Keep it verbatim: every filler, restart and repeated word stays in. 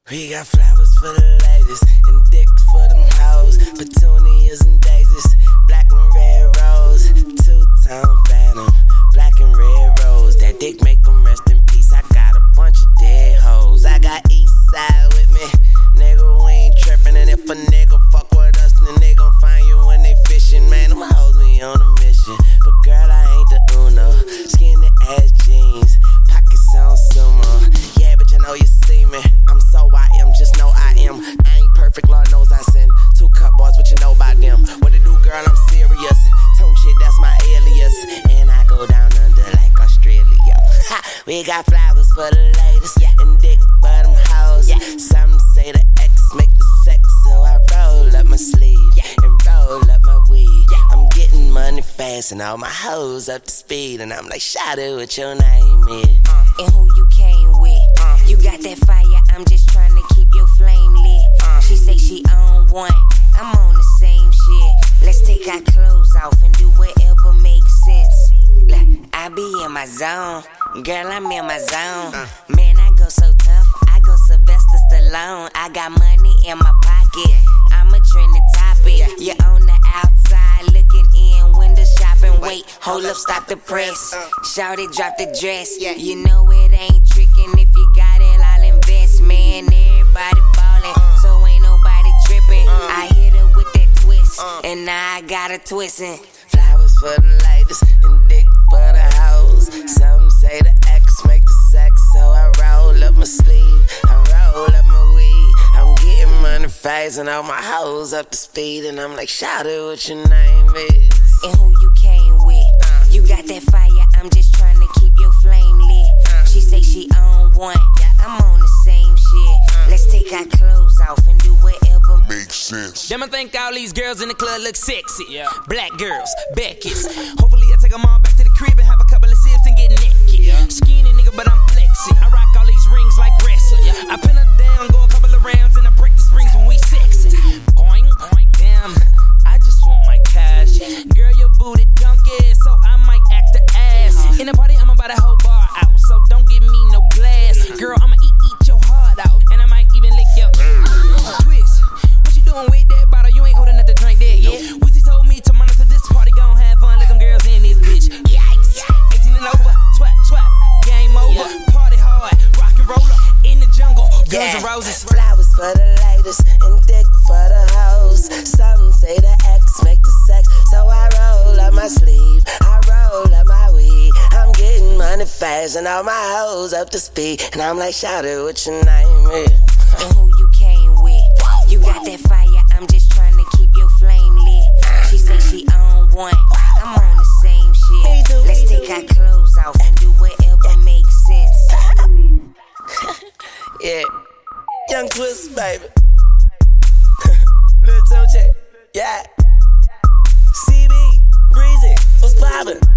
We got flowers for the ladies and dicks for them hoes. Petunias and daisies, black and red rose. Two-tone phantom, black and red rose. That dick make them rest in peace. I got a bunch of dead hoes. I got east side with me. Nigga, we ain't trippin'. And if a nigga fuck with us, then they gon' find you when they fishing. Man, them hoes me on a mission. But girl, I ain't the Uno. Skinny ass jeans, pockets on sumo. Yeah, but you know you see me. I'm so I am, just know I am. I ain't perfect, Lord knows I sin. Two cup boys, what you know about them? What to do, girl, I'm serious. Tone shit, that's my alias. And I go down under like Australia. Ha! We got flowers for the ladies, yeah, and dick for them hoes. Yeah. Some say the X make the sex, so I roll up my sleeve, yeah, and roll up my weed. Yeah. I'm getting money fast and all my hoes up to speed. And I'm like, shout out what your name is. Uh. And who you came with. Uh. You got that fire, I'm just trying to keep your flame lit. Uh. She say she on one, I'm on the same shit. Let's take our clothes off and do whatever makes sense. Look, I be in my zone, girl, I'm in my zone. Uh. Man, I go so tough, I go Sylvester Stallone. I got money in my pocket, I'm a trending topic. Yeah. You're on the outside looking in, window shopping. Wait, hold up, stop the press. Uh. Shawty, drop the dress. Yeah. You know it ain't tricking. If you got it, I'll invest. Man, everybody ballin', uh. so ain't nobody tripping. Uh. I hit her with that twist, uh. and now I got her twisting. Flowers for the ladies and dick for the hoes. Some say the X make the sex, so I roll up my sleeve, I roll up my weed. I'm getting money fast and all my hoes up to speed. And I'm like, shout out what your name is. And who you came with. Uh. You got that fire, I'm just trying to keep your flame lit. Uh. She say she on one, yeah, I'm on the same shit. Uh. Let's take our clothes off and do whatever makes sense. Them I think all these girls in the club look sexy. Yeah. Black girls, Becky's. Hopefully I take them all back to the crib and have a couple of sips and get naked. Yeah. Skinny nigga, but I'm flexing. I rock all these rings like wrestling. Yeah. I pin her down, go a couple of rounds, and I break the springs when we sexy. Boing, boing, damn, I just want my cash. Girl, your booty donkey, so I might act the ass. Uh-huh. In the party, I'm about a whole bar out, so don't give me no glass. Girl, I'ma eat, eat your heart out, and I might even lick your uh, twist. What you doing with that bottle? You ain't old enough to drink that yet. Nope. Wizzy told me to monitor this party, gon' have fun, let them girls in this bitch. Yikes! eighteen and over, twap, twap, game over. Yeah. Party hard, rock and roller, in the jungle, Guns yeah. N' Roses. Flowers for the ladies and dick for the hoes. Some say the X make the sex, so I roll up my sleeve, I roll up my weed. I'm getting money fast and all my hoes up to speed. And I'm like, shout out what your name is. And who you came with. You got that fire, I'm just trying to keep your flame lit. She say she on one, I'm on the same shit. Let's take our clothes off and do whatever makes sense. Yeah, Young Twist, baby. Little toe check, yeah. C B, Breezy, what's poppin'?